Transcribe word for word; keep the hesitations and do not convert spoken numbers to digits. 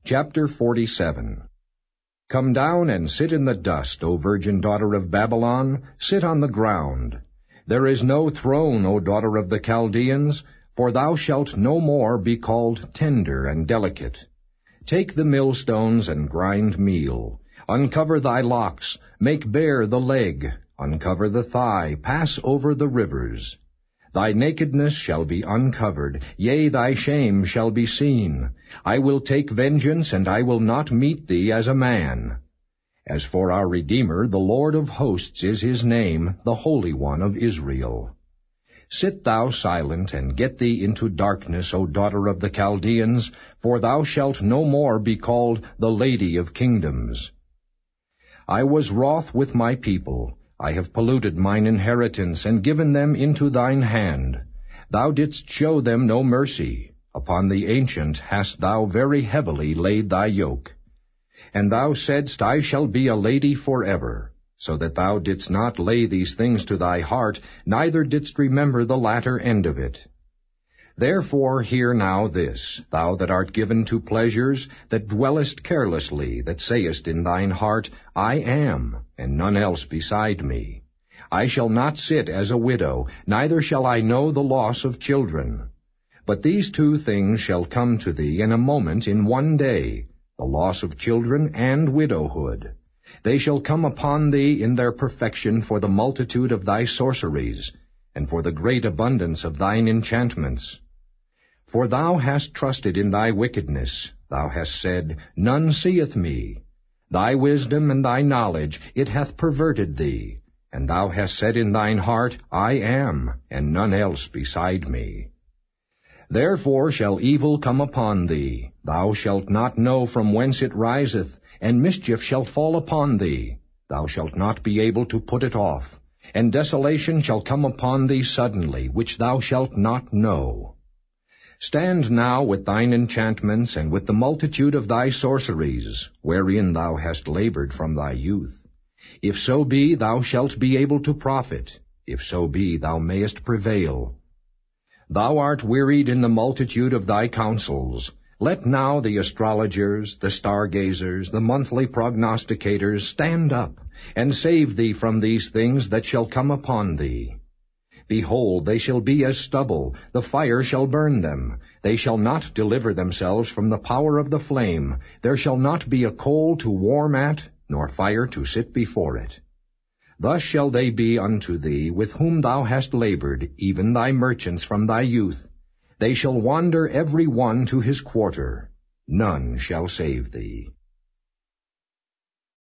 Chapter forty-seven. Come down and sit in the dust, O virgin daughter of Babylon, sit on the ground. There is no throne, O daughter of the Chaldeans, for thou shalt no more be called tender and delicate. Take the millstones and grind meal. Uncover thy locks, make bare the leg, uncover the thigh, pass over the rivers. Thy nakedness shall be uncovered, yea, thy shame shall be seen. I will take vengeance, and I will not meet thee as a man. As for our Redeemer, the Lord of hosts is his name, the Holy One of Israel. Sit thou silent, and get thee into darkness, O daughter of the Chaldeans, for thou shalt no more be called the Lady of Kingdoms. I was wroth with my people. I have polluted mine inheritance, and given them into thine hand. Thou didst show them no mercy. Upon the ancient hast thou very heavily laid thy yoke. And thou saidst, I shall be a lady forever, so that thou didst not lay these things to thy heart, neither didst remember the latter end of it. Therefore hear now this, thou that art given to pleasures, that dwellest carelessly, that sayest in thine heart, I am, and none else beside me. I shall not sit as a widow, neither shall I know the loss of children. But these two things shall come to thee in a moment, in one day, the loss of children and widowhood. They shall come upon thee in their perfection for the multitude of thy sorceries, and for the great abundance of thine enchantments. For thou hast trusted in thy wickedness, thou hast said, None seeth me. Thy wisdom and thy knowledge, it hath perverted thee, and thou hast said in thine heart, I am, and none else beside me. Therefore shall evil come upon thee, thou shalt not know from whence it riseth, and mischief shall fall upon thee, thou shalt not be able to put it off. And desolation shall come upon thee suddenly, which thou shalt not know. Stand now with thine enchantments, and with the multitude of thy sorceries, wherein thou hast labored from thy youth. If so be thou shalt be able to profit, if so be thou mayest prevail. Thou art wearied in the multitude of thy counsels. Let now the astrologers, the stargazers, the monthly prognosticators stand up, and save thee from these things that shall come upon thee. Behold, they shall be as stubble, the fire shall burn them. They shall not deliver themselves from the power of the flame. There shall not be a coal to warm at, nor fire to sit before it. Thus shall they be unto thee, with whom thou hast labored, even thy merchants from thy youth. They shall wander every one to his quarter. None shall save thee.